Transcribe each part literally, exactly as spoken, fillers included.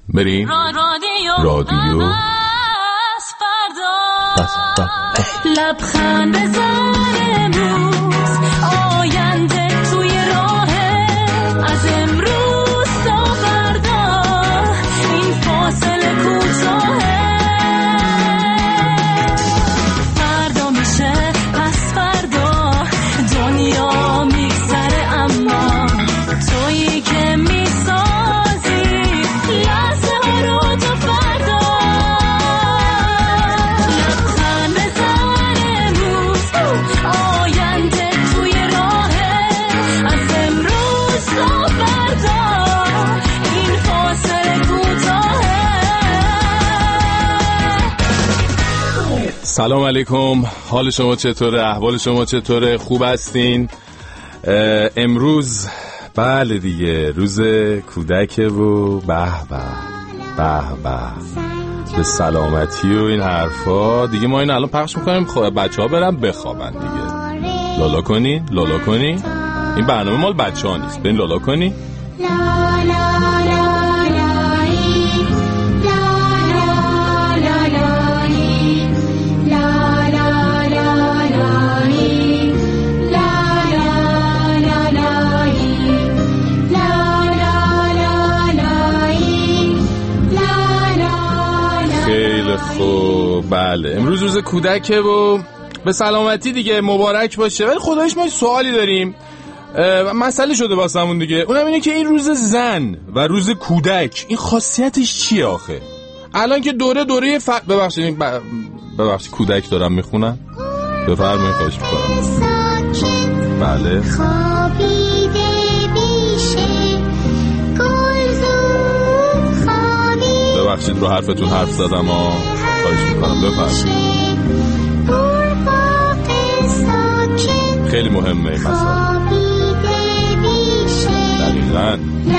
بریم رادیو لبخند بزن امروز آینده توی راهه از امروز تا فردا این فاصله کوتاهه فردا میشه پس فردا دنیا میگذره اما تویی که میسازی لحظه ها رو تا فردا لبخند بزن امروز آینده توی راهه از امروز تا فردا این فاصله کوتاهه. سلام علیکم، حال شما چطوره؟ احوال شما چطوره؟ خوب هستین؟ امروز بله دیگه روز کودکه و به به به به به سلامتی و این حرفا دیگه. ما این الان پخش میکنیم خب بچه ها برن بخوابن دیگه. لالا کنین لالا کنین، این برنامه مال بچه ها نیست، برین لالا کنین. خیلی خوب، بله امروز روز کودکه و به سلامتی دیگه، مبارک باشه. ولی خدایش ما سوالی داریم، مسئله شده واسمون دیگه، اونم اینه که این روز زن و روز کودک این خاصیتش چیه آخه؟ الان که دوره دوره ف... ببخشید ب... ببخشید کودک دارم میخونم، بفرمایید خواهش میکنم. بله ببخشید رو حرفتون حرف زدم ها، خواهش میکنم بفرمایید. خیلی مهمه این مسئله. دقیقاً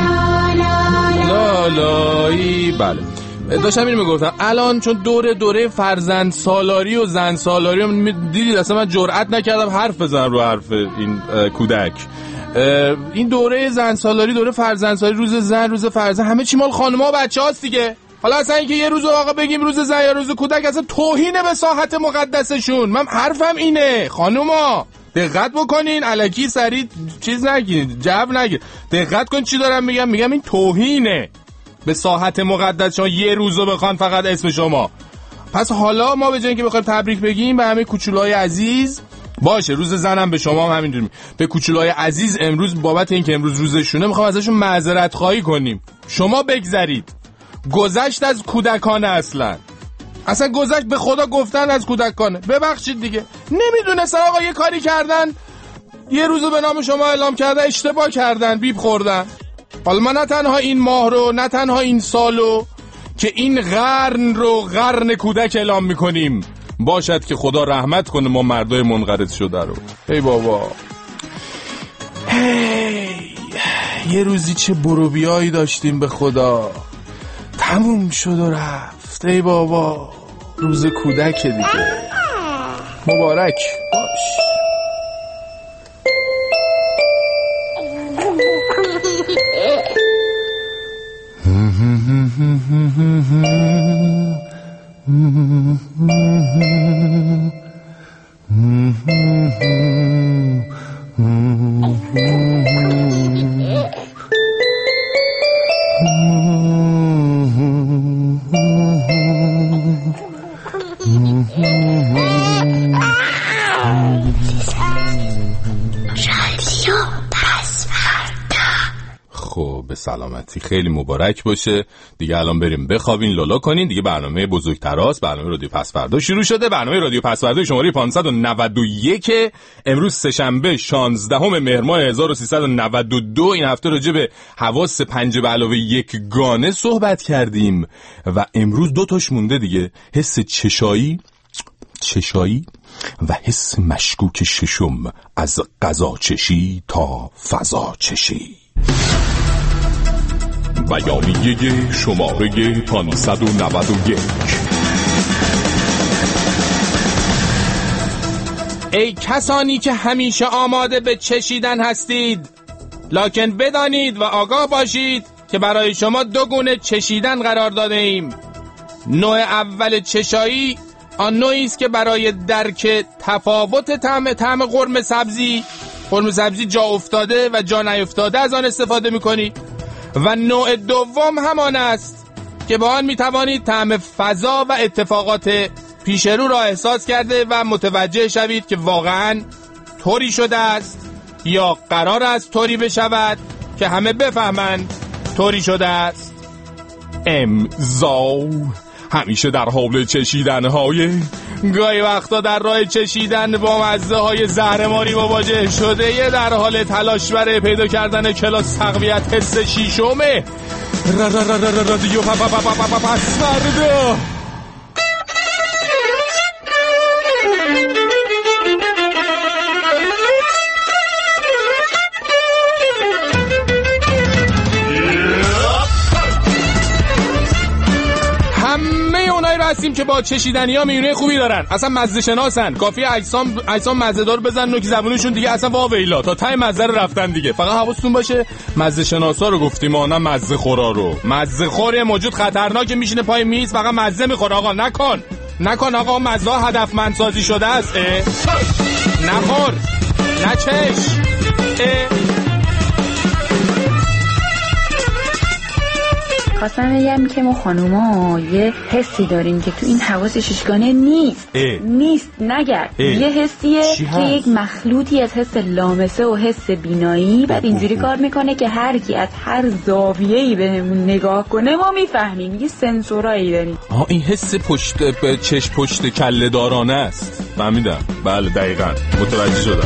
لالایی. بله داشتم اینو میگفتم الان چون دوره دوره فرزند سالاری و زن سالاری هم دیدید، اصلا من جرئت نکردم حرف بزنم رو حرف این کودک. این دوره زن سالاری، دوره فرزند سالاری، روز زن، روز فرزند، همه چی مال خانم‌ها و بچه‌هاست دیگه. حالا اصلا اینکه یه روز آقا بگیم روز زن یا روز کودک اصلا توهین به ساحت مقدسشون. من حرفم اینه خانوما دقت بکنین، الکی سریع چیز نگین، جو نگین، دقت کن چی دارم میگم. میگم این توهینه به ساحت مقدس شما یه روزو بخوان فقط اسم شما. پس حالا ما به جای اینکه بخوایم تبریک بگیم به همه کوچولوهای عزیز، باشه روز زنم به شما هم همینجوری، به کوچولوهای عزیز امروز بابت اینکه امروز روزشونه میخوام ازشون معذرت خواهی کنیم. شما بگذرید، گذشت از کودکانه، اصلا اصلا گذشت به خدا گفتن از کودکانه. ببخشید دیگه، نمیدونستن آقا یه کاری کردن، یه روزو به نام شما اعلام کردن، اشتباه کردن، بیب خوردن. حالا ما نه تنها این ماه رو، نه تنها این سالو، که این قرن رو قرن کودک اعلام میکنیم. باشد که خدا رحمت کنه ما مردای منقرض شده رو. ای بابا، هی یه روزی چه بروبیایی داشتیم به خدا، تموم شد و رفت. ای بابا روز کودک دیگه، مبارک باش. خب به سلامتی، خیلی مبارک باشه دیگه. الان بریم بخوابین، لالا کنین دیگه. برنامه بزرگتراست، برنامه رادیو پس‌فردا شروع شده. برنامه رادیو پس‌فردا شماره پانصد و نود و یک، امروز سه‌شنبه شانزدهم مهر ماه هزار و سیصد و نود و دو. این هفته راجع به حواس پنج به علاوه یک گانه صحبت کردیم و امروز دو تاش مونده دیگه، حس چشایی چشایی و حس مشکوک ششم، از غذا چشی تا فضا چشی. بیانیه شماره پانصد و نود و یک. ای کسانی که همیشه آماده به چشیدن هستید، لکن بدانید و آگاه باشید که برای شما دو گونه چشیدن قرار داده ایم. نوع اول چشایی آن نوعی است که برای درک تفاوت طعم طعم قرمه سبزی قرمه سبزی جا افتاده و جا نیفتاده از آن استفاده می‌کنید و نوع دوم همان است که با آن می‌توانید طعم فضا و اتفاقات پیش رو را احساس کرده و متوجه شوید که واقعاً طوری شده است یا قرار است طوری بشود که همه بفهمند طوری شده است. امضا. همیشه در حال چشیدن‌های گاهی وقتا در راه چشیدن با مزه های زهرماری مواجه شده یه در حال تلاش برای پیدا کردن کلاس تقویت حس شیشمه رادیو پسوردا. هستیم که با چشیدنی ها میونه خوبی دارن، اصلا مزه شناسن، کافیه اجسام اجسام مزه دار بزن نوک زبونشون دیگه اصلا واویلا تا ته مزه رو رفتن دیگه. فقط حواستون باشه مزه شناسا رو گفتیم ما، نه مزه خورا رو. مزه خور موجود خطرناکه میشینه پای میز فقط مزه میخوره. آقا نکن نکن آقا، مزه هدفمند سازی شده است. نخور نچش. خواستم بگم که ما خانوما یه حسی داریم که تو این حواس ششگانه نیست. اه. نیست نگرد اه. یه حسیه که یک مخلوطی از حس لامسه و حس بینایی بعد اینجوری کار میکنه که هر کی از هر زاویه‌ای بهمون نگاه کنه ما میفهمیم. یه سنسورایی داریم. آها این حس پشت چشم پشت کله دارانه است. فهمیدم. بله دقیقاً متوجه شدم.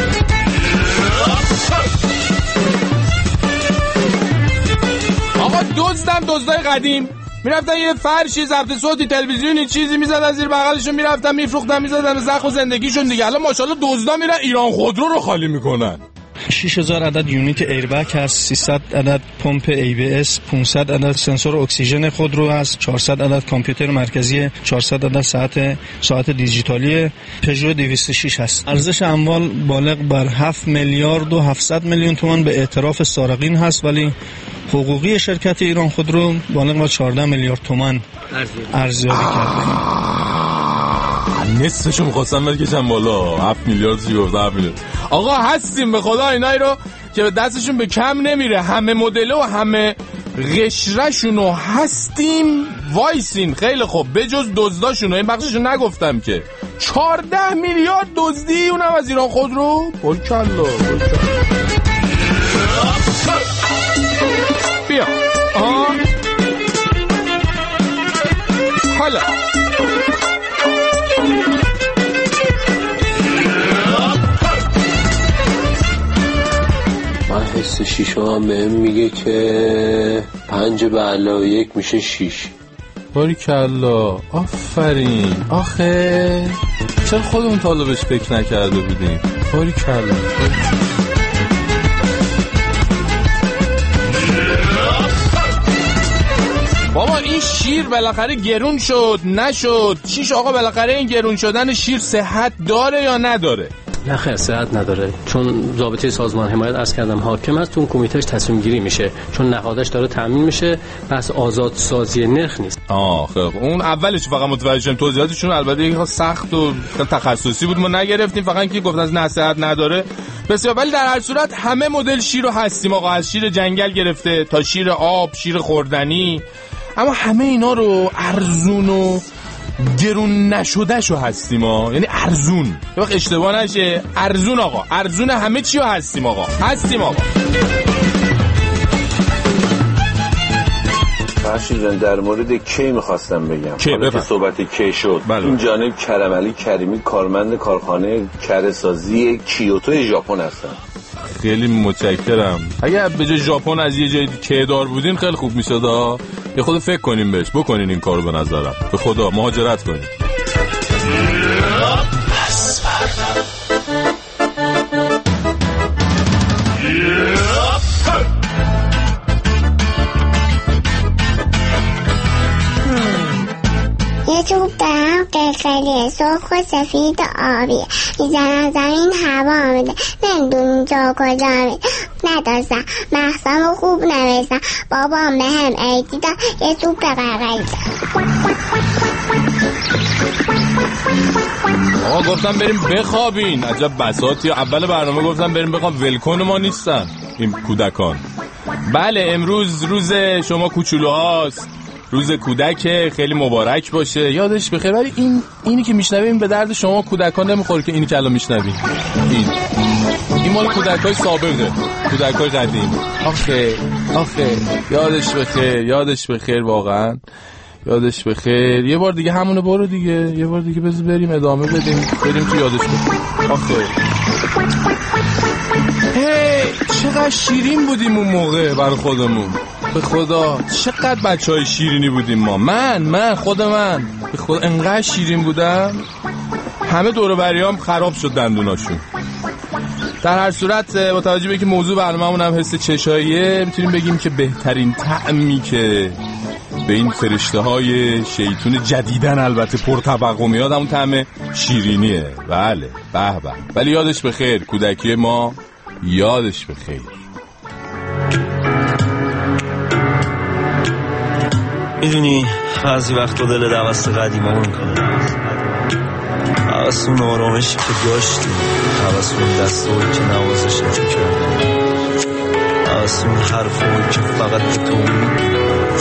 آقا دزدم دزدای قدیم میرفتن یه فرشی ضبط صوتی تلویزیونی چیزی میزدن زیر بغلشون میرفتن میفروختن میزدن زخم زندگیشون دیگه. الان ماشاءالله دزدا میرن ایران خودرو رو خالی میکنن. شش هزار عدد یونیت ایربگ هست، سیصد عدد پمپ ای بی اس، پانصد عدد سنسور اکسیژن خودرو هست، چهارصد عدد کامپیوتر مرکزی، چهارصد عدد ساعت ساعت دیجیتالی، پژو دویست و شش هست. ارزش اموال بالغ بر هفت میلیارد و هفتصد میلیون تومان به اعتراف سارقین هست، ولی حقوقی شرکت ایران خودرو بالغ بر چهارده میلیارد تومان ارزیابی کرده. نصفشو می‌خواستم بکشم بالا. هفت میلیارد چی گفت؟ هفت میلیارد. آقا هستیم به خدا اینایی رو که به دستشون به کم نمیره، همه مدل و همه قشرشونو هستیم وایسین. خیلی خوب بجز دزداشونو این بخششو نگفتم که چهارده میلیارد دزدی اونم از ایران خودرو. بلکلا بیا آها حالا حس شیشم هم بهم میگه که پنج به علاوه یک میشه شیش. باریکلا آفرین. آخه چرا خودمون تا حالا بهش فکر نکرده بودیم؟ باریکلا. بابا این شیر بالاخره گرون شد نشد چیش آقا؟ بالاخره این گرون شدن شیر صحت داره یا نداره؟ نه خیر صحت نداره، چون ضابطه سازمان حمایت عرض کردم حاکم است، اون کمیتهش تصمیم گیری میشه، چون نهادش داره تامین میشه، بس آزاد سازی نرخ نیست. آه خب اون اولش فقط متوجه شدم، توضیحاتشون البته یک سخت و تخصصی بود ما نگرفتیم، فقط اینکه گفتن از نصیحت نداره بسیار. ولی در هر صورت همه مدل شیر رو هستیم آقا، از شیر جنگل گرفته تا شیر آب، شیر خوردنی، اما همه اینا رو ارزون و گرون نشده شو هستیم ها، یعنی ارزون، یه وقت اشتباه نشه، ارزون آقا، ارزون همه چی رو هستیم آقا، هستیم آقا. فرشید جان در مورد کی میخواستم بگم حالا که صحبت کی شد. بله. این جانب کرمعلی کریمی کارمند کارخانه کره‌سازی کیوتو ژاپن هستن. خیلی متشکرم. اگه به جای ژاپن از یه جای دیگه دار بودین خیلی خوب میشد ها. یه خود فکر کنیم بهش، بکنین این کارو، به نظرم به خدا مهاجرت کنین. یه توپ دارم قلقلیه سرخ و سفید آبی میزنم زمین هوا میده نمیدونی جا کجا میده نداشتم مخصم خوب نوشتم بابام به هم ایدی داد یه توپ قلقلی آقا گفتم بریم بخوابین عجب بساطی اول برنامه گفتم بریم بخواب ولکن ما نیستن این کودکان. بله امروز روز شما کوچولوهاست روز کودک خیلی مبارک باشه یادش بخیر ولی این اینی که میشنویم به درد شما کودکان نمیخوره که اینی که الان میشنویم این این مال کودکای سابقه کودکای قدیم آخه آخه یادش بخیر یادش بخیر واقعا یادش بخیر یه بار دیگه همونه برو دیگه یه بار دیگه بذار بریم ادامه بدیم بریم تو یادش بخیر آخه هی چقدر شیرین بودیم اون موقع برای خودمون به خدا چقدر بچه های شیرینی بودیم ما من من خود من به خدا انقدر شیرین بودم همه دور و بریام خراب شد دندوناشون. در هر صورت با توجه به که موضوع برنامه‌مون هم حس چشاییه میتونیم بگیم که بهترین طعمی که به این فرشته های شیطون جدیدن البته پرطبق میاد همون طعم شیرینیه. بله به به ولی یادش بخیر کودکی ما یادش بخیر. میدونی بعضی وقتا دل دوست قدیما میکنه حواس اون آرامشی که داشتی حواس اون دستایی که نوازش نمیکردی حواس اون حرفایی که فقط به تو میگی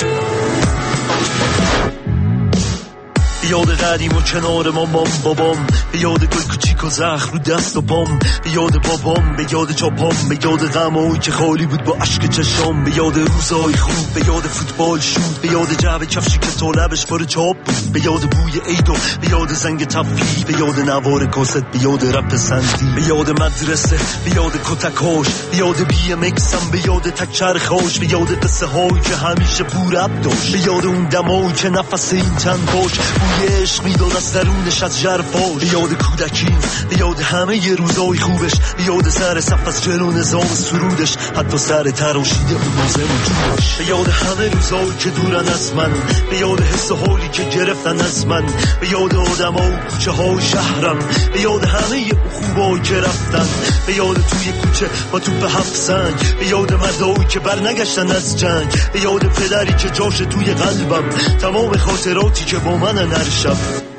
یاد قدیم و کنار مامان بابام به یاد گل کوچیک و زخم رو دست و پام به یاد بابام به یاد جاپام به یاد غمایی که خالی بود با اشک چشام به یاد روزای خوب به یاد فوتبال شود به یاد جعبه کفشی که تو لبش پر چاپ بود به یاد بوی عید و به یاد زنگ تفریح به یاد نوار کاست به یاد رپ سندی به یاد مدرسه به یاد کتکاش به یاد بی ام اکسم به یاد تکچرخاش به یاد قصه هایی که همیشه پر اب داشت به یاد اون دمایی که نفس این چند باش یه عشق میداد از درونش از جرفاش به یاد کودکیم به یاد همه ی روزای خوبش به یاد سر صف از جلو نظام سرودش حتی سر تراشیده اون نازم و جورش به یاد همه روزایی که دورن از من به یاد حس و حالی که گرفتن از من به یاد آدم ها و کوچه های شهرم به یاد همه ی خوبایی که رفتن به یاد توی کوچه با توپ هفت سنگ به یاد مردایی که بر نگشتن از جنگ به یاد پدری که جاش توی قلبم تمام خاطراتی که با من نرشم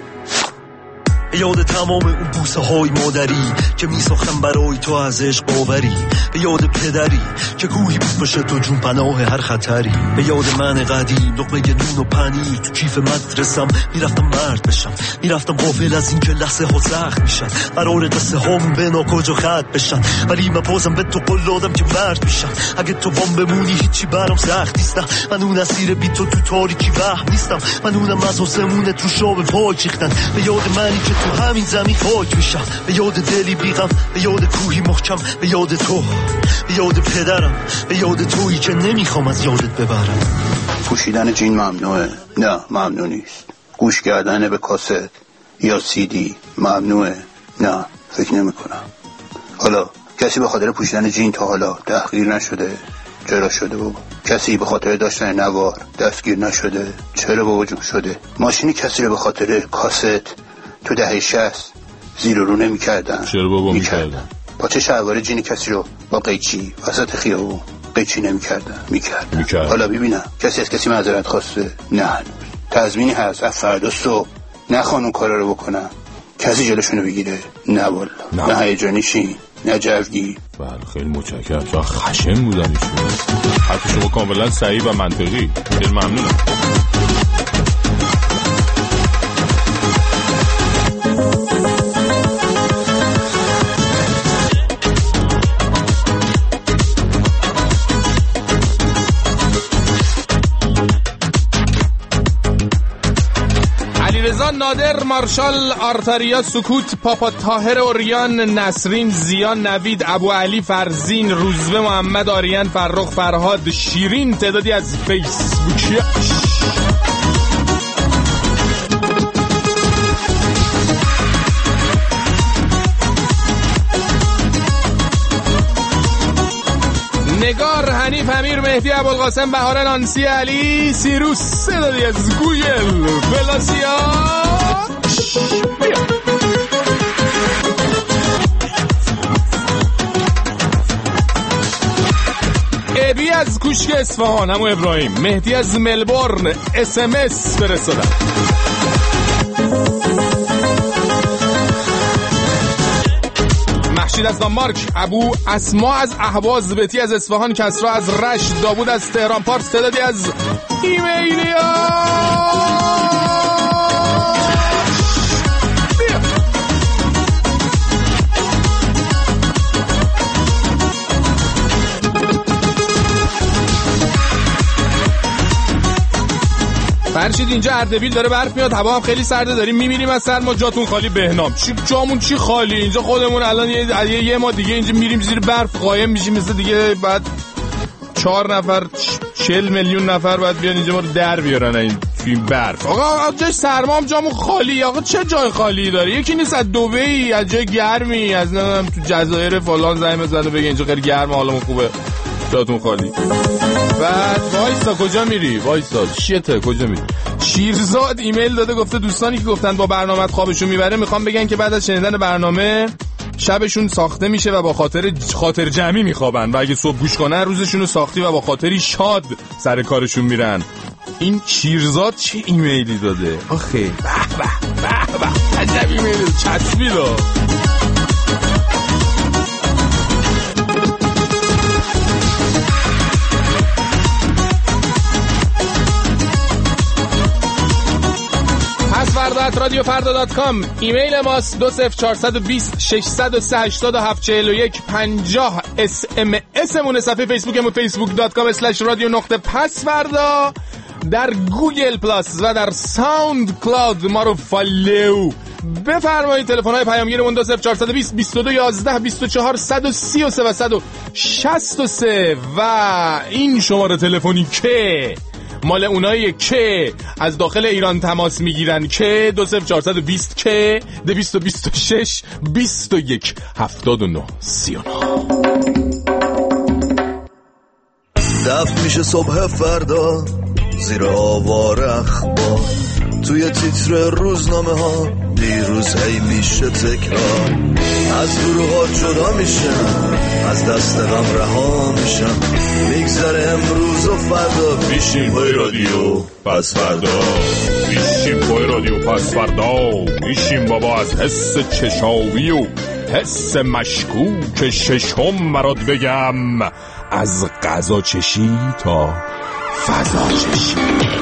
به یاد تمام اون بوسه های مادری که می ساختم برای تو از عشق باوری به یاد پدری که گویی بود باشه تو جون پناه هر خطری به یاد من قدیم لقمه نون و پنیر تو کیف مدرسم میرفتم مرد بشم میرفتم غافل از این که لحظه ها سخت میشن قرار قصه هامون به ناکجا خط بشن ولی من بازم به تو قول دادم که مرد میشم اگه تو بام بمونی هیچی برام سخت نیستم من اون اسیر بی تو تو تاریکی وهم نیستم من اونم از آسمون تو شاب پاک ریختن به یاد منی که تو همین زمین خاک میشم به یاد دلی بیغم به یاد کوهی محکم به یاد تو به یاد پدرم به یاد تویی که نمیخوام از یادت ببرم. پوشیدن جین ممنوعه؟ نه ممنوع نیست. گوش کردن به کاست یا سی دی ممنوعه؟ نه فکر نمی کنم. حالا کسی به خاطر پوشیدن جین تا حالا تحقیر نشده؟ چرا شده بابا؟ کسی به خاطر داشتن نوار دستگیر نشده؟ چرا بابا جون شده؟ ماشینی کسی رو به خاطر کاست تو دهه شصت زیر رو نمی کردن؟ چرا بابا می کردن؟ با چه شلوار جینی کسی رو با قیچی وسط خیابون قیچی نمی کردن؟ می کردن. کردن. حالا ببینم کسی از کسی معذرت خواسته؟ نه تضمینی هست از فردا صبح نخوان اون کارا رو بکنم کسی جلوشونو بگیره؟ نه والا نه, نه هیجانی شی نه جوگی. بله خیلی متشکرم چرا خشن بودن ایشون حتی شما کاملا صحیح و منطقی. خیلی ممنونم. نادر، مارشال، آرتاریا، سکوت، پاپا طاهر، اوریان، نسرین، زیان، نوید، ابو علی، فرزین، روزبه، محمد، آریان، فرخ، فرهاد، شیرین تعدادی از فیسبوکی. نگار، حنیف، امیر، مهدی، ابوالقاسم، بهار، نانسی، علی، سیروس، صدایی از گوگل فلاسیا. ابی از کوشک اصفهان، همون ابراهیم. مهدی از ملبورن اس ام اس فرستادن. محشید از دانمارک، ابو اسما از اهواز، بتی از اصفهان، کسرا از رشت، داوود از تهران، پارس، تعدادی از ایمیلیا. فرشید اینجا اردبیل داره برف میاد، هوا هم خیلی سرده، داریم میمیریم از سرما. جاتون خالی بهنام. چی جامون چی خالی اینجا؟ خودمون الان یه, یه, یه ما دیگه اینجا میریم زیر برف قایم میشیم مثل دیگه. بعد چهار نفر چهل میلیون نفر باید بیان اینجا ما رو در بیارن این توی این برف. آقا جاش سرما هم جامون خالی. آقا چه جای خالی داره؟ یکی نیست از دبی، از جای گرمی، از نمیدونم تو جزایر فلان زنگ بزنه بگه اینجا خیلی گرمه حالمون خوبه جاتون خالی. بعد وایسا کجا میری؟ وایسا شیته کجا میری؟ شیرزاد ایمیل داده گفته دوستانی که گفتن با برنامه خوابشون میبره میخوام بگن که بعد از شنیدن برنامه شبشون ساخته میشه و با خاطر خاطر جمعی میخوابن و اگه صبح گوش کنن روزشون رو ساختی و با خاطری شاد سر کارشون میرن. این شیرزاد چه ایمیلی داده آخه؟ به به به به عجب ایمیلی چسبیده. فردا ات رادیو فردا دات کام ایمیل ماست. دو صفر چهارصد و بیست ششصد و سه هشتاد و هفت چهل و یک پنجاه. اس ام اس مون صفحه فیسبوکمون فیسبوک دات کام اسلش رادیو نقطه پس فردا. در گوگل پلاس و در ساوند کلاود ما رو فالو بفرمایید. تلفن‌های پیامگیرمون دو صفر چهارصد و بیست بیست و دو یازده بیست و چهار صد و سی و سه و صد و شصت و سه و این شماره تلفنی که مال اونایی که از داخل ایران تماس میگیرن که دو صفر چهارصد و بیست که دویست و بیست و شش بیست و یک هفتاد و نه سی و نه. دفع میشه صبح فردا زیر آوار اخبار، توی تیتر روزنامه ها دیروز هی میشه تکرار. از گروه ها جدا میشم، از دست غم رها میشم، میگذره امروز و فردا. بیشیم پای رادیو پس فردا، بیشیم پای رادیو پس فردا. بیشیم بابا از حس چشاوی و حس مشکوک ششم مراد بگم، از غذا چشی تا فضا چشی.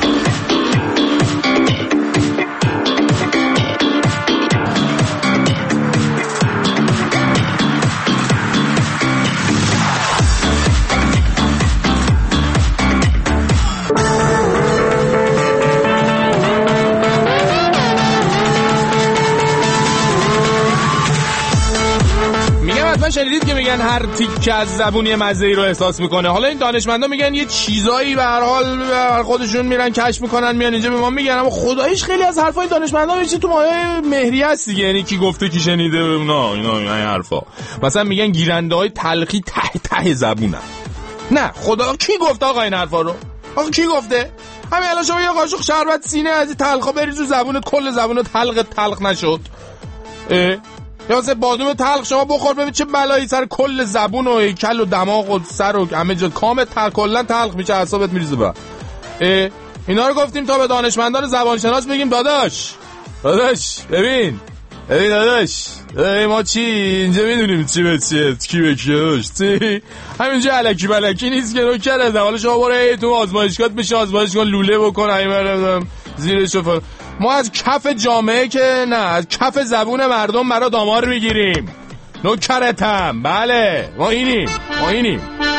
شنیدید که میگن هر تیکه از زبونی مزه‌ای رو احساس میکنه. حالا این دانشمندا میگن یه چیزایی به هر حال خودشون میرن کشف میکنن میان اینجا به ما میگن، اما خداییش خیلی از حرفای دانشمندا میشه تو مایه مهری هست دیگه. یعنی کی گفته کی شنیده اونا اینا این حرفا. مثلا میگن گیرنده‌های تلخی ته ته زبونن. نه خدا کی گفته آقا این حرفا رو؟ آقا کی گفته؟ همین الان شما یه قاشق شربت سینه از تلخا بریز تو زبونت کل زبونت تلخ تلخ نشد؟ اه یا مثلا بادوم تلخ شما بخور ببین چه بلایی سر کل زبون و هیکل و دماغ و سر و همه جا کامت تلخ کلا تلخ میشه، اعصابت میریزه. با اینا رو گفتیم تا به دانشمندان زبانشناس بگیم داداش داداش ببین ببین داداش ای ما چی اینجا میدونیم چی به چیه کی به کی داشتی، همینجا الکی بلکی نیست که رو کرده. حالا شما برو تو آزمایشگاه بشه آزمایشگاه لوله بکن همین زیرش فر. ما از کف جامعه که نه از کف زبون مردم برا دامار میگیریم. نوکرتم. بله ما اینیم ما اینیم.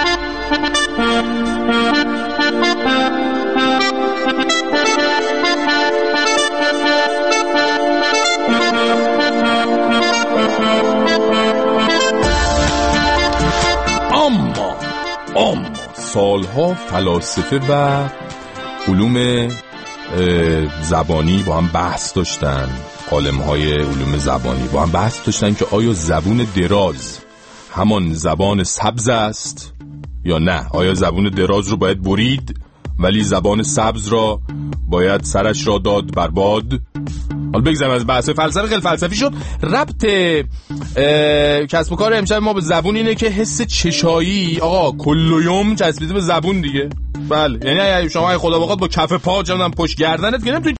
اما اما سالها فلاسفه و علوم زبانی با هم بحث داشتن، عالم‌های علوم زبانی با هم بحث داشتن که آیا زبون دراز همان زبان سبز است یا نه؟ آیا زبون دراز رو باید برید ولی زبان سبز را باید سرش را داد برباد؟ حالا بگذاریم از بحث فلسفه، خیلی فلسفی شد. ربط کسب و کار امشب ما به زبون اینه که حس چشایی آقا کلیوم چسبیده به زبون دیگه. بله، یعنی شما اگه خدا بخواد با کف پا چندان پشت گردنت گرفت